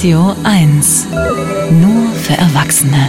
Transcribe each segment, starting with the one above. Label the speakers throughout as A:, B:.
A: Radio 1. Nur für Erwachsene.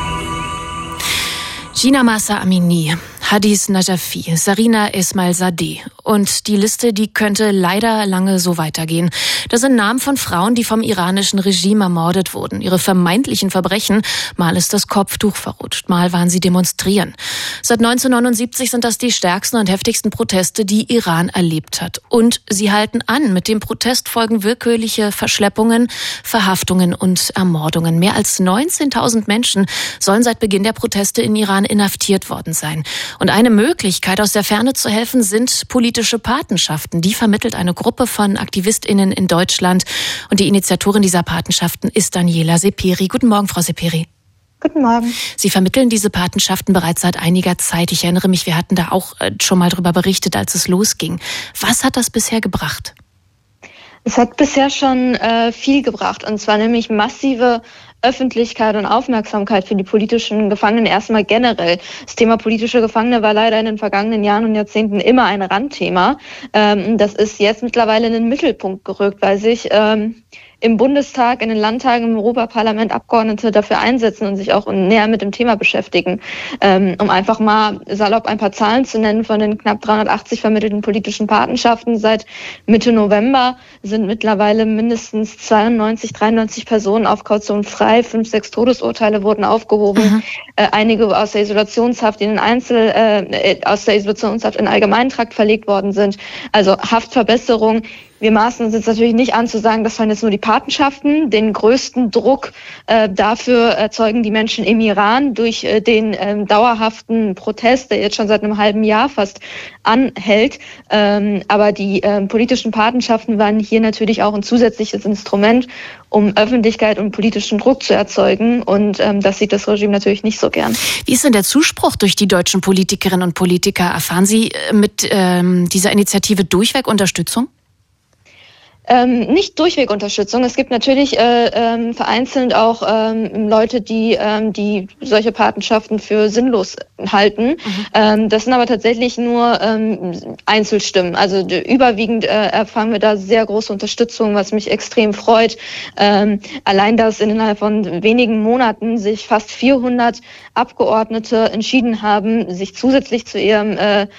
B: Jina Mahsa Amini, Hadis Najafi, Sarina Esmailzadeh. Und die Liste, die könnte leider lange so weitergehen. Das sind Namen von Frauen, die vom iranischen Regime ermordet wurden. Ihre vermeintlichen Verbrechen, mal ist das Kopftuch verrutscht, mal waren sie demonstrieren. Seit 1979 sind das die stärksten und heftigsten Proteste, die Iran erlebt hat. Und sie halten an. Mit dem Protest folgen willkürliche Verschleppungen, Verhaftungen und Ermordungen. Mehr als 19.000 Menschen sollen seit Beginn der Proteste in Iran inhaftiert worden sein. Und eine Möglichkeit, aus der Ferne zu helfen, sind politische Patenschaften. Die vermittelt eine Gruppe von AktivistInnen in Deutschland. Und die Initiatorin dieser Patenschaften ist Daniela Seperi. Guten Morgen, Frau Seperi.
C: Guten Morgen.
B: Sie vermitteln diese Patenschaften bereits seit einiger Zeit. Ich erinnere mich, wir hatten da auch schon mal drüber berichtet, als es losging. Was hat das bisher gebracht?
C: Es hat bisher schon viel gebracht, und zwar nämlich massive Öffentlichkeit und Aufmerksamkeit für die politischen Gefangenen erstmal generell. Das Thema politische Gefangene war leider in den vergangenen Jahren und Jahrzehnten immer ein Randthema. Das ist jetzt mittlerweile in den Mittelpunkt gerückt, weil sich im Bundestag, in den Landtagen, im Europaparlament Abgeordnete dafür einsetzen und sich auch näher mit dem Thema beschäftigen. Um einfach mal salopp ein paar Zahlen zu nennen, von den knapp 380 vermittelten politischen Patenschaften seit Mitte November sind mittlerweile mindestens 93 Personen auf Kaution frei, 5, 6 Todesurteile wurden aufgehoben, einige aus der Isolationshaft aus der Isolationshaft in Allgemeintrakt verlegt worden sind. Also Haftverbesserung. Wir maßen uns jetzt natürlich nicht an zu sagen, das waren jetzt nur die Patenschaften. Den größten Druck dafür erzeugen die Menschen im Iran durch den dauerhaften Protest, der jetzt schon seit einem halben Jahr fast anhält. Aber die politischen Patenschaften waren hier natürlich auch ein zusätzliches Instrument, um Öffentlichkeit und politischen Druck zu erzeugen. Und das sieht das Regime natürlich nicht so gern.
B: Wie ist denn der Zuspruch durch die deutschen Politikerinnen und Politiker? Erfahren Sie mit dieser Initiative durchweg Unterstützung?
C: Nicht durchweg Unterstützung. Es gibt natürlich vereinzelt auch Leute, die solche Patenschaften für sinnlos halten. Das sind aber tatsächlich nur Einzelstimmen. Also überwiegend erfahren wir da sehr große Unterstützung, was mich extrem freut. Allein, dass innerhalb von wenigen Monaten sich fast 400 Abgeordnete entschieden haben, sich zusätzlich zu ihrem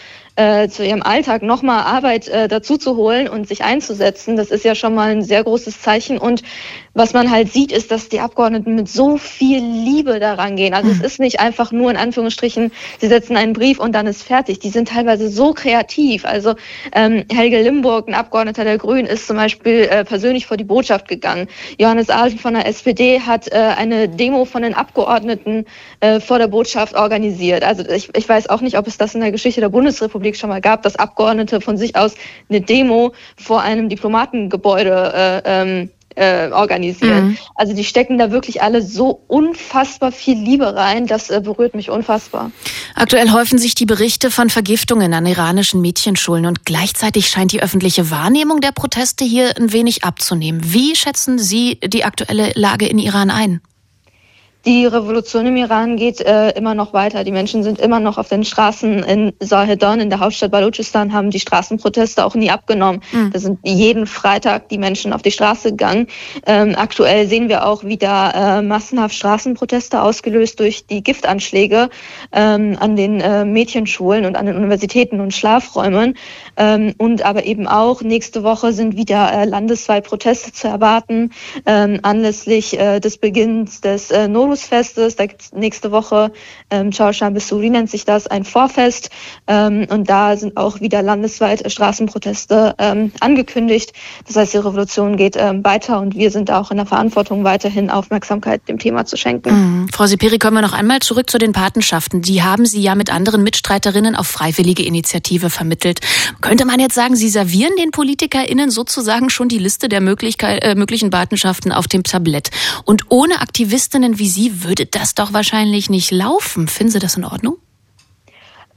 C: Alltag nochmal Arbeit dazu zu holen und sich einzusetzen, das ist ja schon mal ein sehr großes Zeichen. Und was man halt sieht, ist, dass die Abgeordneten mit so viel Liebe daran gehen. Also es ist nicht einfach nur in Anführungsstrichen, sie setzen einen Brief und dann ist fertig. Die sind teilweise so kreativ. Also Helge Limburg, ein Abgeordneter der Grünen, ist zum Beispiel persönlich vor die Botschaft gegangen. Johannes Ahlen von der SPD hat eine Demo von den Abgeordneten vor der Botschaft organisiert. Also ich weiß auch nicht, ob es das in der Geschichte der Bundesrepublik schon mal gab, dass Abgeordnete von sich aus eine Demo vor einem Diplomatengebäude organisieren. Also die stecken da wirklich alle so unfassbar viel Liebe rein, das berührt mich unfassbar.
B: Aktuell häufen sich die Berichte von Vergiftungen an iranischen Mädchenschulen und gleichzeitig scheint die öffentliche Wahrnehmung der Proteste hier ein wenig abzunehmen. Wie schätzen Sie die aktuelle Lage in Iran ein?
C: Die Revolution im Iran geht immer noch weiter. Die Menschen sind immer noch auf den Straßen in Zahedan, in der Hauptstadt Baluchistan, haben die Straßenproteste auch nie abgenommen. Da sind jeden Freitag die Menschen auf die Straße gegangen. Aktuell sehen wir auch wieder massenhaft Straßenproteste ausgelöst durch die Giftanschläge an den Mädchenschulen und an den Universitäten und Schlafräumen. Und aber eben auch nächste Woche sind wieder landesweit Proteste zu erwarten, anlässlich des Beginns des Nowruz-Festes. Da gibt es nächste Woche, Chausham Besuri nennt sich das, ein Vorfest. Und da sind auch wieder landesweit Straßenproteste angekündigt. Das heißt, die Revolution geht weiter und wir sind auch in der Verantwortung, weiterhin Aufmerksamkeit dem Thema zu schenken.
B: Frau Seperi, kommen wir noch einmal zurück zu den Patenschaften. Die haben Sie ja mit anderen Mitstreiterinnen auf freiwillige Initiative vermittelt. Könnte man jetzt sagen, Sie servieren den PolitikerInnen sozusagen schon die Liste der möglichen Patenschaften auf dem Tablett? Und ohne Aktivistinnen wie Sie würde das doch wahrscheinlich nicht laufen. Finden Sie das in Ordnung?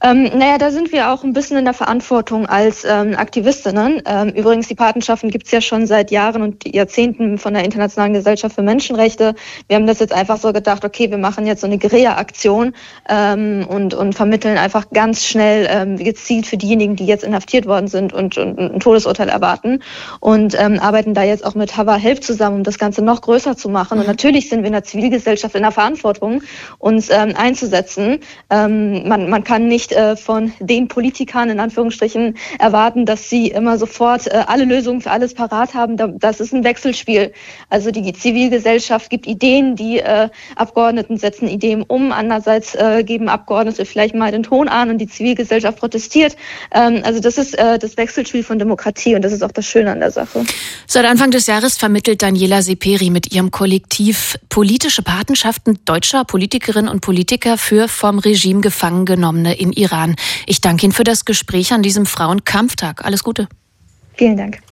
C: Da sind wir auch ein bisschen in der Verantwortung als Aktivistinnen. Übrigens, die Patenschaften gibt es ja schon seit Jahren und Jahrzehnten von der Internationalen Gesellschaft für Menschenrechte. Wir haben das jetzt einfach so gedacht, okay, wir machen jetzt so eine Guerilla-Aktion und vermitteln einfach ganz schnell gezielt für diejenigen, die jetzt inhaftiert worden sind und ein Todesurteil erwarten und arbeiten da jetzt auch mit Hava Help zusammen, um das Ganze noch größer zu machen. Und natürlich sind wir in der Zivilgesellschaft in der Verantwortung, uns einzusetzen. Man kann nicht von den Politikern in Anführungsstrichen erwarten, dass sie immer sofort alle Lösungen für alles parat haben. Das ist ein Wechselspiel. Also die Zivilgesellschaft gibt Ideen, die Abgeordneten setzen Ideen um. Andererseits geben Abgeordnete vielleicht mal den Ton an und die Zivilgesellschaft protestiert. Also das ist das Wechselspiel von Demokratie und das ist auch das Schöne an der Sache.
B: Seit Anfang des Jahres vermittelt Daniela Seperi mit ihrem Kollektiv politische Patenschaften deutscher Politikerinnen und Politiker für vom Regime gefangen genommene in Iran. Ich danke Ihnen für das Gespräch an diesem Frauenkampftag. Alles Gute.
C: Vielen Dank.